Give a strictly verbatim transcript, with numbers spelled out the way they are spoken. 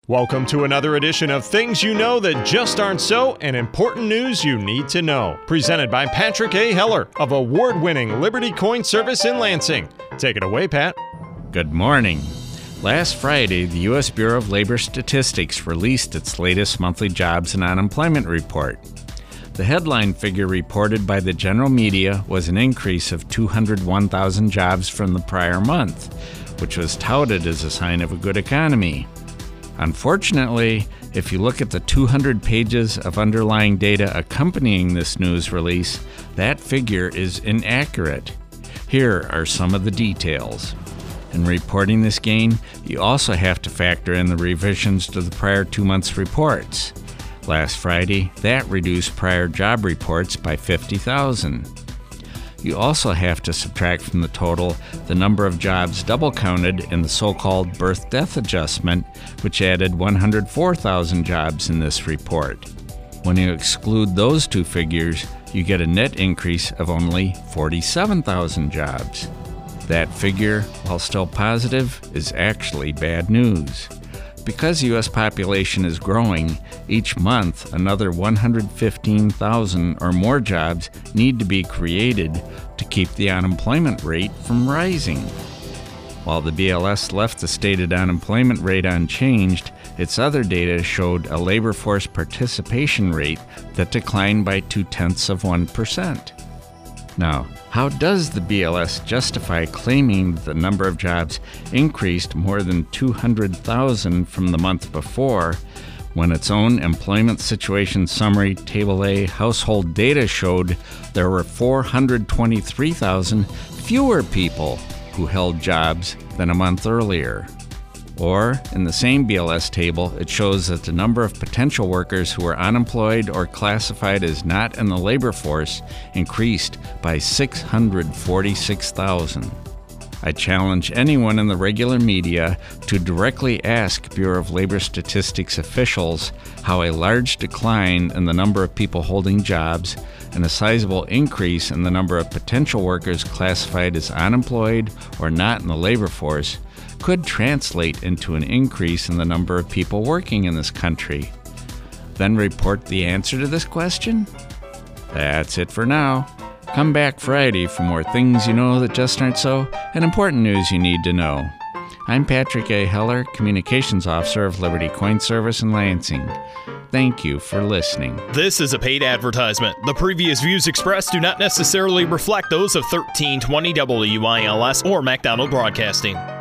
Welcome to another edition of Things You Know That Just Aren't So and Important News You Need to Know. Presented by Patrick A. Heller of award-winning Liberty Coin Service in Lansing. Take it away, Pat. Good morning. Last Friday, the U S Bureau of Labor Statistics released its latest monthly jobs and unemployment report. The headline figure reported by the general media was an increase of two hundred one thousand jobs from the prior month, which was touted as a sign of a good economy. Unfortunately, if you look at the two hundred pages of underlying data accompanying this news release, that figure is inaccurate. Here are some of the details. In reporting this gain, you also have to factor in the revisions to the prior two months' reports. Last Friday, that reduced prior job reports by fifty thousand. You also have to subtract from the total the number of jobs double counted in the so-called birth-death adjustment, which added one hundred four thousand jobs in this report. When you exclude those two figures, you get a net increase of only forty-seven thousand jobs. That figure, while still positive, is actually bad news. Because the U S population is growing, each month another one hundred fifteen thousand or more jobs need to be created to keep the unemployment rate from rising. While the B L S left the stated unemployment rate unchanged, its other data showed a labor force participation rate that declined by two-tenths of one percent. Now, how does the B L S justify claiming that the number of jobs increased more than two hundred thousand from the month before, when its own Employment Situation Summary Table A household data showed there were four hundred twenty-three thousand fewer people who held jobs than a month earlier? Or, in the same B L S table, it shows that the number of potential workers who were unemployed or classified as not in the labor force increased by six hundred forty-six thousand. I challenge anyone in the regular media to directly ask Bureau of Labor Statistics officials how a large decline in the number of people holding jobs and a sizable increase in the number of potential workers classified as unemployed or not in the labor force could translate into an increase in the number of people working in this country. Then report the answer to this question? That's it for now. Come back Friday for more Things You Know That Just Aren't So and important news you need to know. I'm Patrick A. Heller, Communications Officer of Liberty Coin Service in Lansing. Thank you for listening. This is a paid advertisement. The previous views expressed do not necessarily reflect those of thirteen twenty W I L S or MacDonald Broadcasting.